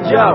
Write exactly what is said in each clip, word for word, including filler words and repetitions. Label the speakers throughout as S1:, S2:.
S1: Yo.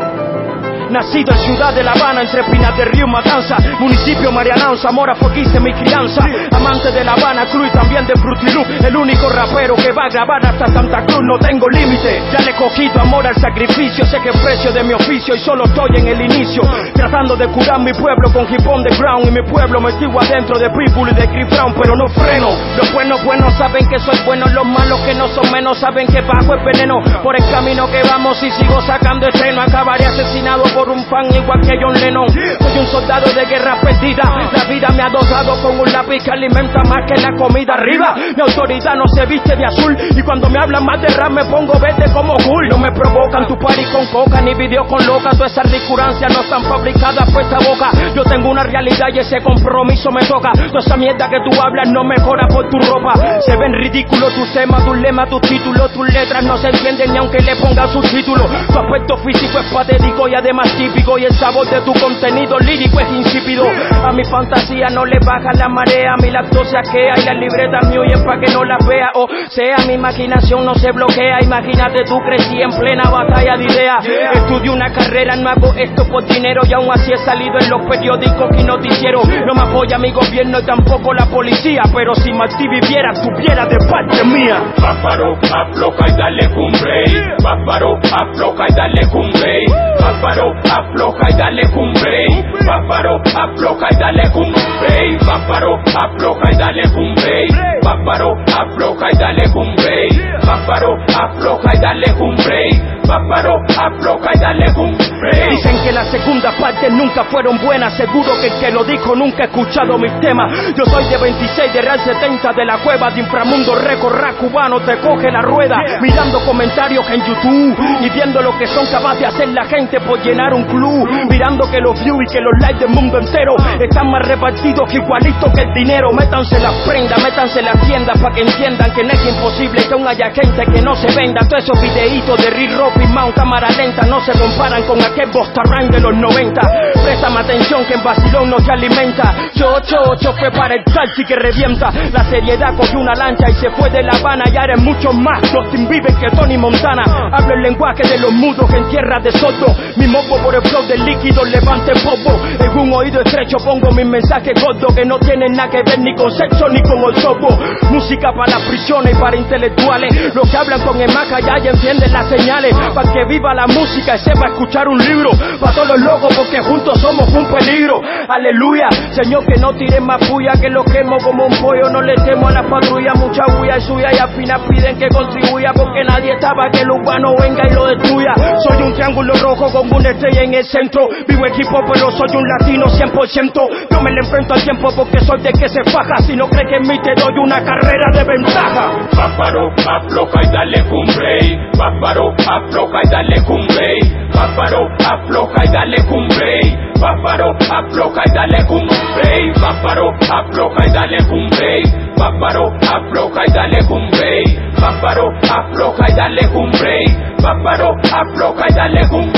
S1: Nacido en Ciudad de La Habana, entre Pinas del Río Matanza, municipio Marianao, Zamora fue quise mi crianza. Amante de La Habana, Cruz y también de Fruity Loop. El único rapero que va a grabar hasta Santa Cruz, no tengo límite. Ya le he cogido amor al sacrificio, sé que es precio de mi oficio y solo estoy en el inicio. Tratando de curar mi pueblo con hip on the ground. Y mi pueblo me sigo adentro de Pitbull y de Chris Brown, pero no freno. Los buenos buenos saben que soy bueno, los malos que no son menos saben que bajo es veneno. Por el camino que vamos y sigo sacando estreno, acabaré asesinado por un fan igual que John Lennon. Soy un soldado de guerra perdida, la vida me ha dotado con un lápiz que alimenta más que la comida arriba. Mi autoridad no se viste de azul y cuando me hablan más de rap me pongo verde como cool. No me provocan tu party con coca ni video con loca, todas esas discurrancias no están fabricadas por esta boca. Yo tengo una realidad y ese compromiso me toca. Toda esa mierda que tú hablas no mejora por tu ropa. Se ven ridículos tus temas, tus lemas, tus títulos, tus letras no se entienden ni aunque le pongan subtítulos. Tu aspecto físico es patético y además típico, y el sabor de tu contenido lírico es insípido. A mi fantasía no le baja la marea, mi lactosa quea y las libretas me huyen pa' que no las vea. O sea, mi imaginación no se bloquea. Imagínate tú crecí en plena batalla de ideas. Yeah. Estudio una carrera, no hago esto por dinero y aún así he salido en los periódicos y noticieros. No me apoya mi gobierno y tampoco la policía, pero si Martí viviera, tuviera de parte mía.
S2: Páparo, afloja y dale cumbre. Páparo, afloja y dale cumbre. Páparo, afloja y dale cumbre. Páparo, afloja y dale cumbre. Páparo, afloja y dale cumbre. Páparo, afloja y dale cumbre. Páparo, afloja y dale cumbre. Páparo, afloja y dale cumbre.
S1: Dicen que las segundas partes nunca fueron buenas. Seguro que el que lo dijo nunca ha escuchado mis temas. Yo soy de veintiséis, de Real setenta, de la cueva de Inframundo Record, rap cubano, te coge la rueda. Mirando comentarios en YouTube y viendo lo que son capaces de hacer la gente por llenar un club. Mirando que los views y que los likes del mundo entero están más repartidos que igualitos que el dinero. Métanse las prendas, métanse las tiendas pa' que entiendan que no es imposible que aún haya gente que no se venda. Todos esos videitos de Rick Ross firmado en cámara lenta no se comparan con aquel Busta Rhymes de los noventa. Préstame atención que en vacilón no se alimenta. Yo ocho ocho fue para el taxi que revienta. La seriedad cogió una lancha y se fue de La Habana. Ya eres mucho más Justin Bieber que Tony Montana. Hablo el lenguaje de los mudos en tierra de sordo. Mi moco por el flow del líquido levante popo. En un oído estrecho pongo mis mensajes gordos que no tienen nada que ver ni con sexo ni con el sopo. Música para las prisiones y para intelectuales. Los que hablan con emaca ya ya entienden las señales. Para que viva la música y sepa escuchar un libro. Para todos los locos porque juntos somos un peligro. Aleluya, Señor, que no tiren más puya, que los quemo como un pollo. No le temo a la patrulla, mucha bulla y suya. Y al final piden que contribuya porque nadie estaba que el urbano venga y lo destruya. Soy un triángulo rojo con una estrella en el centro. Vivo equipo pero soy un latino cien por ciento. Yo me le enfrento al tiempo porque soy de que se faja. Si no crees que en mí te doy una carrera de ventaja.
S2: Páparo, afloja y dale cumbre. Páparo, afloja y dale cumbre. Páparo, afloja y dale cumbre. Páparo, afloja y dale cumbre. Páparo, afloja y dale cumbre. Páparo, afloja y dale cumbre. Páparo, afloja y dale cumbre. Páparo, afloja y dale cumbre.